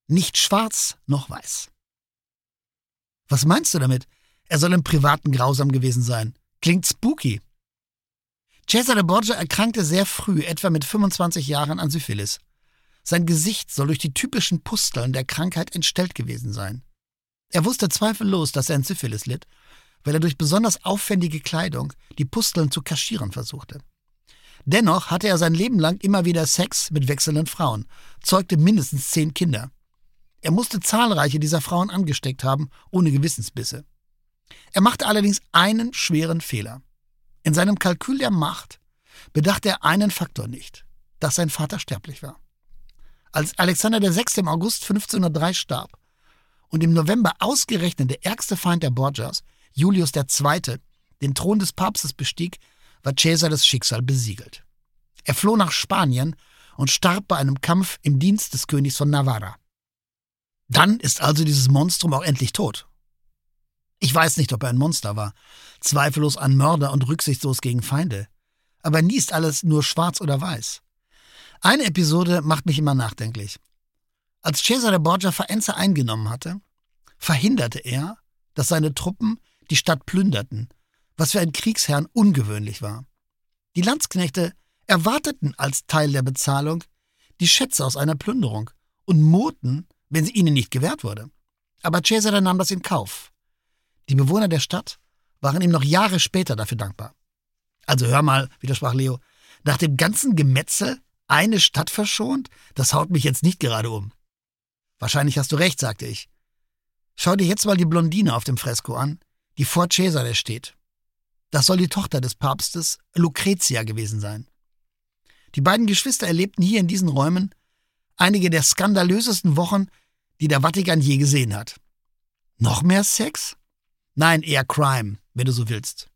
Nicht schwarz noch weiß. Was meinst du damit? Er soll im Privaten grausam gewesen sein. Klingt spooky. Cesare Borgia erkrankte sehr früh, etwa mit 25 Jahren, an Syphilis. Sein Gesicht soll durch die typischen Pusteln der Krankheit entstellt gewesen sein. Er wusste zweifellos, dass er an Syphilis litt, weil er durch besonders aufwendige Kleidung die Pusteln zu kaschieren versuchte. Dennoch hatte er sein Leben lang immer wieder Sex mit wechselnden Frauen, zeugte mindestens 10 Kinder. Er musste zahlreiche dieser Frauen angesteckt haben, ohne Gewissensbisse. Er machte allerdings einen schweren Fehler. In seinem Kalkül der Macht bedachte er einen Faktor nicht, dass sein Vater sterblich war. Als Alexander VI. Im August 1503 starb und im November ausgerechnet der ärgste Feind der Borgias, Julius II., den Thron des Papstes bestieg, war Caesars Schicksal besiegelt. Er floh nach Spanien und starb bei einem Kampf im Dienst des Königs von Navarra. Dann ist also dieses Monstrum auch endlich tot. Ich weiß nicht, ob er ein Monster war, zweifellos ein Mörder und rücksichtslos gegen Feinde. Aber nie ist alles nur schwarz oder weiß. Eine Episode macht mich immer nachdenklich. Als Cesare Borgia Faenza eingenommen hatte, verhinderte er, dass seine Truppen die Stadt plünderten, was für einen Kriegsherrn ungewöhnlich war. Die Landsknechte erwarteten als Teil der Bezahlung die Schätze aus einer Plünderung und murrten, wenn sie ihnen nicht gewährt wurde. Aber Cesare nahm das in Kauf. Die Bewohner der Stadt waren ihm noch Jahre später dafür dankbar. Also hör mal, widersprach Leo, nach dem ganzen Gemetzel eine Stadt verschont? Das haut mich jetzt nicht gerade um. Wahrscheinlich hast du recht, sagte ich. Schau dir jetzt mal die Blondine auf dem Fresko an, die vor Cesare steht. Das soll die Tochter des Papstes Lucretia gewesen sein. Die beiden Geschwister erlebten hier in diesen Räumen einige der skandalösesten Wochen, die der Vatikan je gesehen hat. Noch mehr Sex? Nein, eher Crime, wenn du so willst.